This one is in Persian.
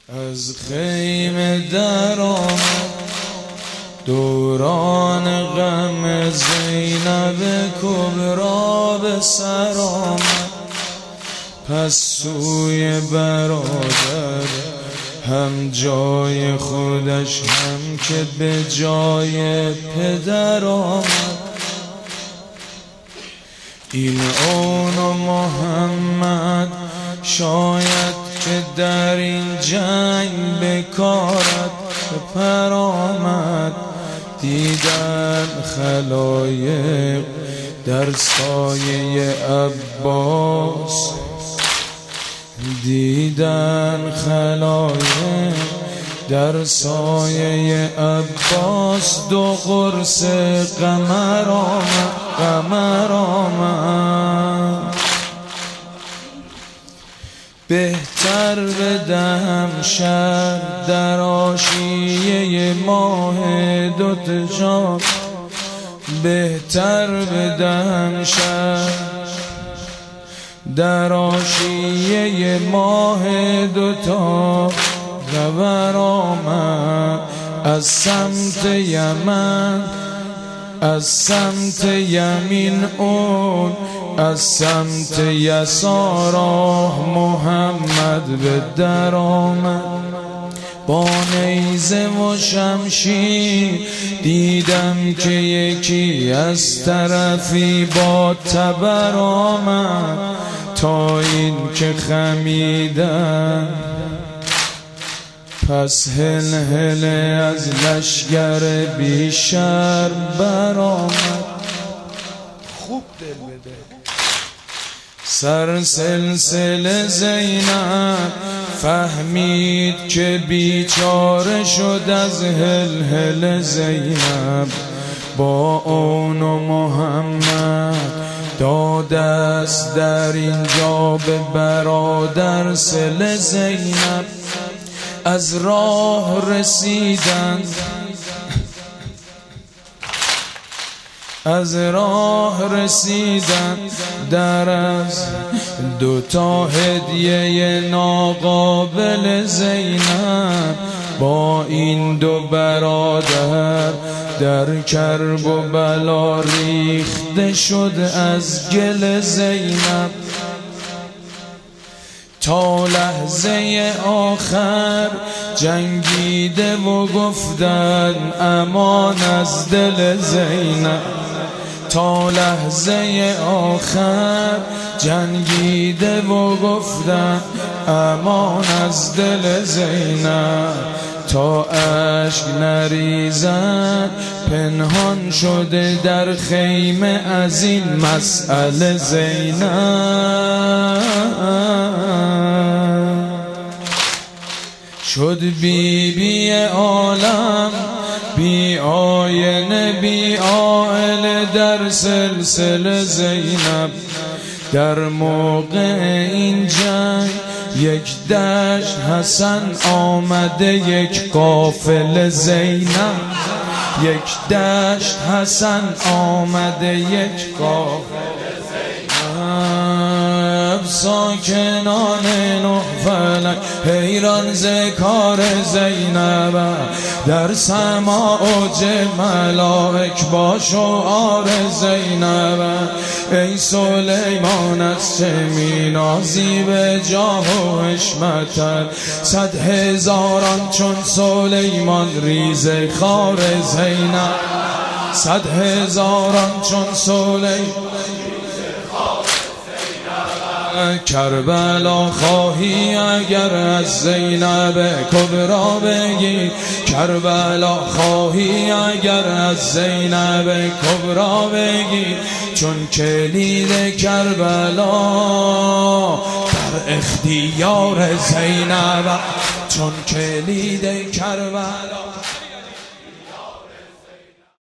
از خیمه در آمد دوران غم زینب کبرا به سر آمد. پس سوی برادر هم جای خودش هم که به جای پدر آمد. این اون و محمد شاید که در این جنگ بکارت پر آمد. دیدن خلایق در سایه عباس، دیدن خلایق در سایه عباس. دو قرص قمر آمد، قمر آمد. بهتر بدهم شب در آشیه ماه دوتا، بهتر بدهم شب در آشیه ماه دوتا. خبر آمد از سمت یمن، از سمت یمین اون، از سمت یسار محمد به در آمد. با نیزه و شمشیر دیدم که یکی از طرفی با تبر آمد. تا این که خمیدم پس هل هل از لشگر بیشر برآمد. خوب دل بده. سر سلسله زینب فهمید که بیچاره شد از هل هل زینب. با اون و محمد داد است در اینجا به برادر سل زینب. از راه رسیدن، از راه رسیدن در از دوتا هدیه ناقابل زینب. با این دو برادر در کرب و بلا ریخته شد از گل زینب. تا لحظه آخر جنگیده و گفتن امان از دل زینب. تا لحظه آخر جنگیده و گفتن امان از دل زینب. تا اشک نریزد پنهان شده در خیمه از این مسئله زینب. شد بی عالم، بی آینه، بی عائله در سلسله زینب. در موقع این جنگ یک دشت حسن آمده، یک قافله زینب. یک دشت حسن آمده، یک قافله زینب. ساکنان نه فلک حیران ز کار زینب. در سما اوج ملائک با شعار زینب. ای سلیمان از چه می نازی به جاه و حشمتت. 100 هزاران چون سلیمان ریز خار زینب. 100 هزاران چون سلیمان کربلا خواهی اگر از زینب کبرا بگی. کربلا خواهی اگر از زینب کبرا بگی. چون کلید کربلا در اختیار زینب. چون کلید کربلا